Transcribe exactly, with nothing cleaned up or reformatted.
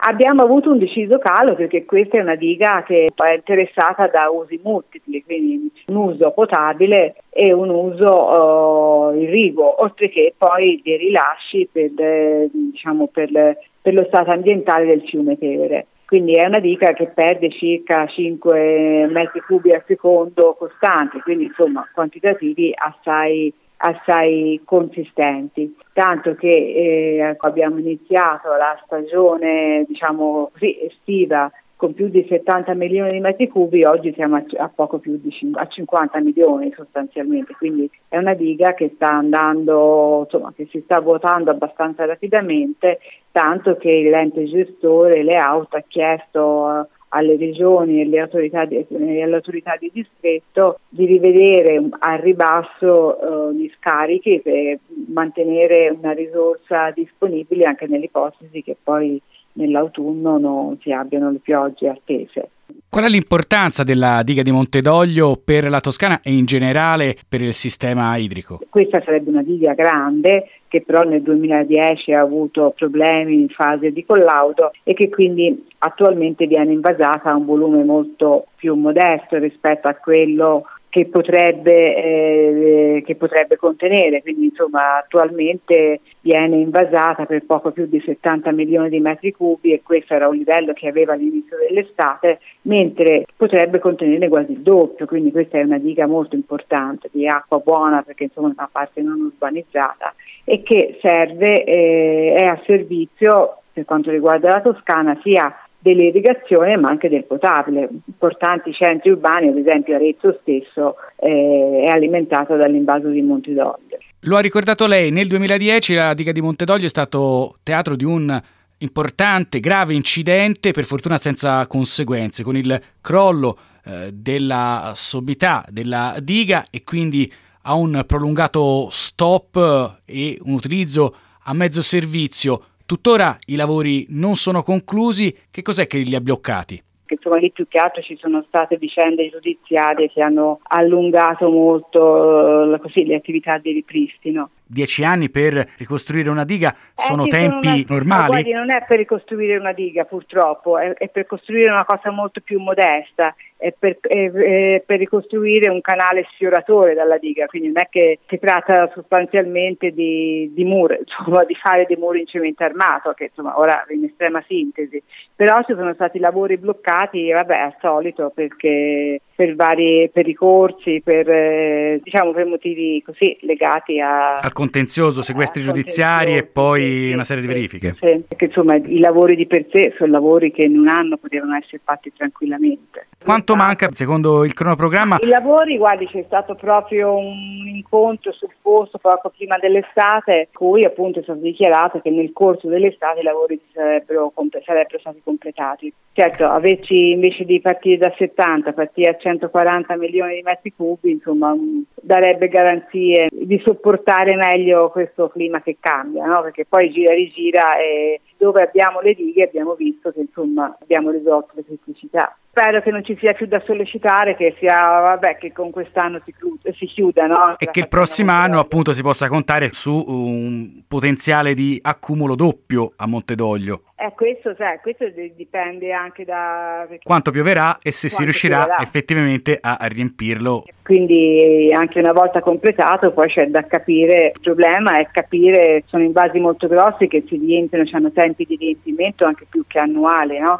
Abbiamo avuto un deciso calo perché questa è una diga che è interessata da usi multipli, quindi un uso potabile e un uso uh, irriguo, oltre che poi dei rilasci per, eh, diciamo per, per lo stato ambientale del fiume Tevere. Quindi è una diga che perde circa cinque metri cubi al secondo costanti, quindi insomma quantitativi assai assai consistenti, tanto che eh, abbiamo iniziato la stagione diciamo così estiva con più di settanta milioni di metri cubi, oggi siamo a, a poco più di cin- a cinquanta milioni sostanzialmente, quindi è una diga che sta andando, insomma, che si sta vuotando abbastanza rapidamente, tanto che l'ente gestore, le AUT, ha chiesto uh, alle regioni e alle autorità di, alle autorità di distretto di rivedere al ribasso uh, gli scarichi per mantenere una risorsa disponibile anche nell'ipotesi che poi nell'autunno non si abbiano le piogge attese. Qual è l'importanza della diga di Montedoglio per la Toscana e in generale per il sistema idrico? Questa sarebbe una diga grande che però nel duemiladieci ha avuto problemi in fase di collaudo e che quindi attualmente viene invasata a un volume molto più modesto rispetto a quello che potrebbe, eh, che potrebbe contenere, quindi insomma attualmente viene invasata per poco più di settanta milioni di metri cubi e questo era un livello che aveva all'inizio dell'estate, mentre potrebbe contenere quasi il doppio, quindi questa è una diga molto importante di acqua buona perché insomma è una parte non urbanizzata e che serve, eh, è a servizio per quanto riguarda la Toscana sia dell'irrigazione ma anche del potabile. Importanti centri urbani, ad esempio Arezzo stesso, eh, è alimentato dall'invaso di Montedoglio. Lo ha ricordato lei, nel duemiladieci la diga di Montedoglio è stato teatro di un importante, grave incidente, per fortuna senza conseguenze, con il crollo eh, della sommità della diga e quindi a un prolungato stop e un utilizzo a mezzo servizio. Tuttora i lavori non sono conclusi, che cos'è che li ha bloccati? Insomma, lì più che altro ci sono state vicende giudiziarie che hanno allungato molto così, le attività di ripristino. Dieci anni per ricostruire una diga sono eh, tempi sono una... normali? No, guardi, non è per ricostruire una diga purtroppo, è, è per costruire una cosa molto più modesta, è per, è, è per ricostruire un canale sfioratore dalla diga, quindi non è che si tratta sostanzialmente di, di muro, insomma, di fare dei muri in cemento armato, che insomma ora in estrema sintesi, però ci sono stati lavori bloccati, vabbè, al solito, perché per vari per ricorsi, per eh, diciamo per motivi così legati a al contenzioso, sequestri giudiziari e poi sì, una serie di verifiche. Sì, perché insomma i lavori di per sé sono lavori che in un anno potevano essere fatti tranquillamente. Quanto manca secondo il cronoprogramma? I lavori, guardi, c'è stato proprio un incontro sul posto poco prima dell'estate, cui appunto è stato dichiarato che nel corso dell'estate i lavori sarebbero, sarebbero stati completati. Certo, averci invece di partire da settanta, partire a centoquaranta milioni di metri cubi, insomma, darebbe garanzie di sopportare meglio questo clima che cambia, no? Perché poi gira e rigira e dove abbiamo le dighe abbiamo visto che insomma abbiamo risolto le criticità. Spero che non ci sia più da sollecitare, che sia vabbè che con quest'anno si, chiuda, si chiuda, no? E che il prossimo anno appunto si possa contare su un potenziale di accumulo doppio a Montedoglio. Eh, questo, sai, questo dipende anche da quanto pioverà e se si riuscirà pioverà. effettivamente a riempirlo. Quindi anche una volta completato poi c'è da capire, il problema è capire, sono invasi molto grossi che si riempiono, hanno tempi di riempimento anche più che annuali, no?